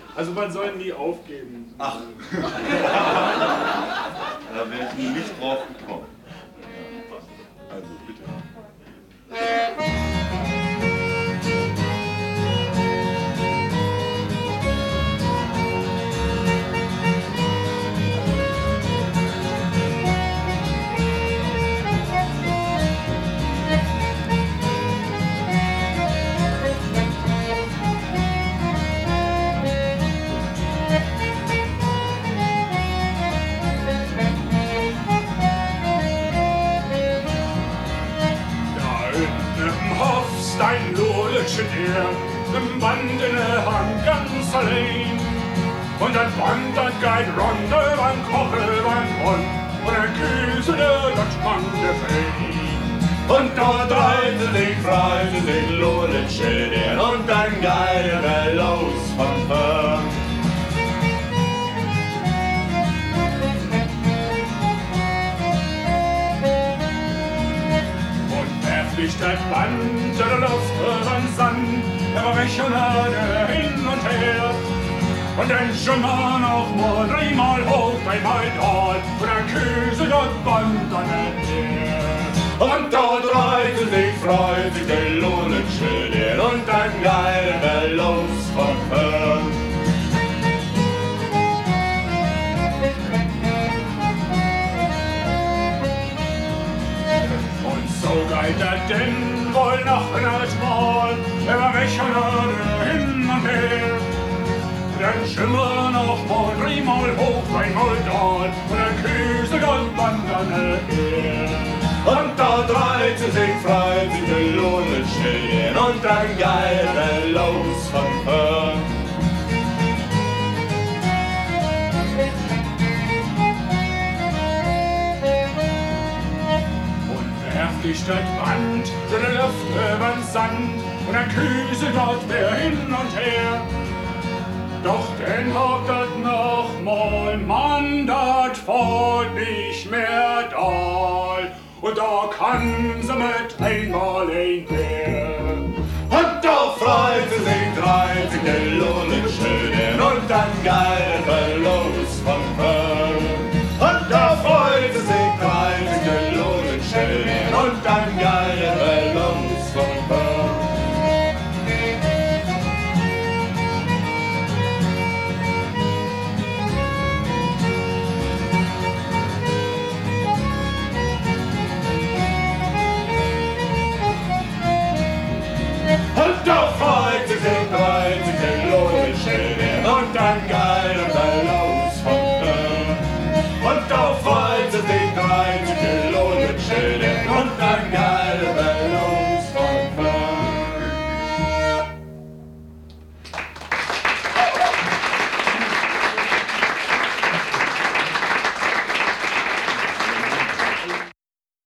Also man soll nie aufgeben. Ach. Da wäre ich nicht drauf gekommen. Also bitte. Ein Loletsche der im Band in der Hand ganz allein. Und dann wandert kein Ronde beim Koppel beim Hund und ein Küse der Dutchmann der Fein. Und dort reite sich Loletsche der und dann geile der los vom Fern. Das Band der Luft über Sand, er war weg und hatte hin und her. Und dann schon mal noch mal dreimal hoch, dreimal dort, und dann küsse das Band an der Meer. Und dort freut sich der Loletsche der und dann geil der los vom Fern. So geht er denn wohl noch einmal, er war weg und hatte hin und her. Dann schimmer noch mal dreimal hoch, dreimal dort, und dann küsse Gott wandern her. Und da freut sich der Loletsche und dann geil der los vom Fern. Ich das Band in der Luft übern Sand und dann küsse dort wer hin und her. Doch den hab dat noch mal, Mann, dat fällt nicht mehr da. Und da kann sie mit einmal ein mehr. Und da freut sich der Loletsche und dann geil